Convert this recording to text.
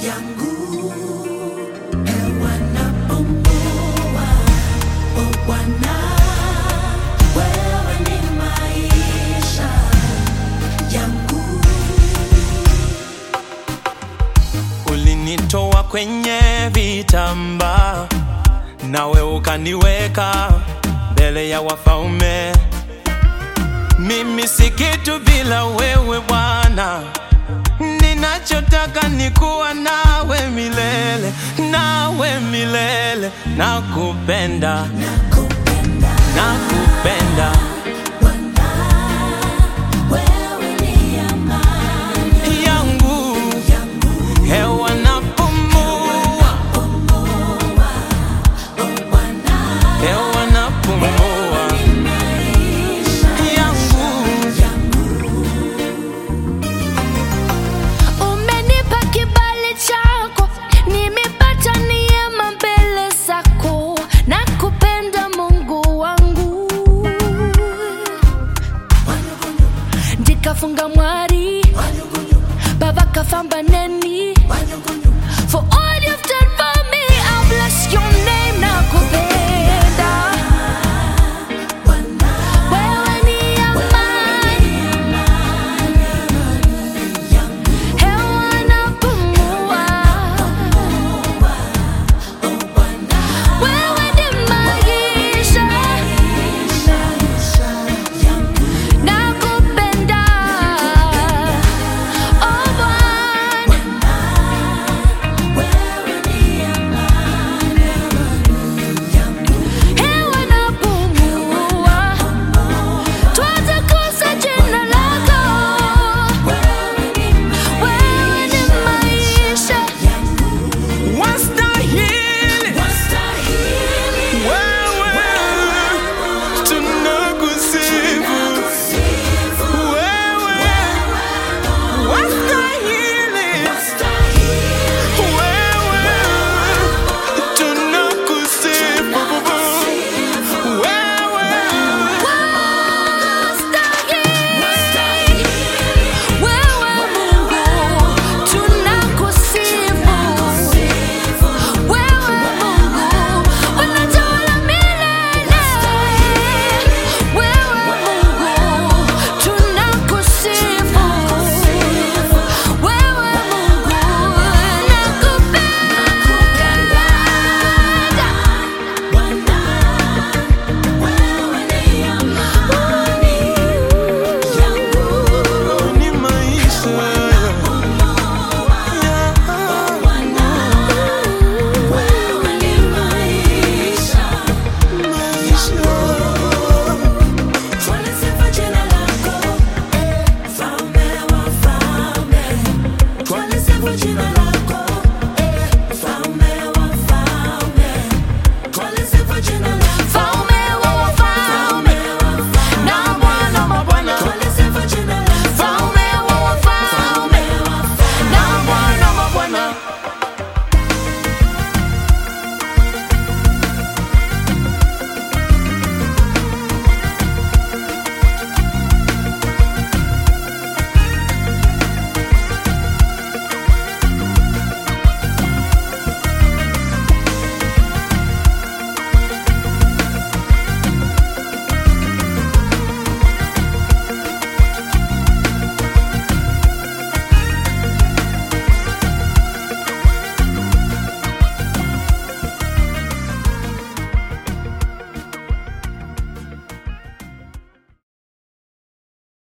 yangu. Hewa napumua, oh Bwana, wewe ni maisha yangu. Ulinitoa kwenye vitamba, nawe ukaniweka mbele ya wafalme. Mimi si kitu bila wewe Bwana, ninachotaka ni kuwa nawe milele, nawe milele. Nakupenda, nakupenda. Bwana, wewe ni amani yangu. Hewa napumua, oh Bwana, hewa napumua yangu. Umenipa kibali chako, nimepata neema mbele zako. Nakupenda Mungu wangu. Ndikafunga mwari, Baba kafamba neni. For all you've done for me, I'll bless your name. Nakupenda.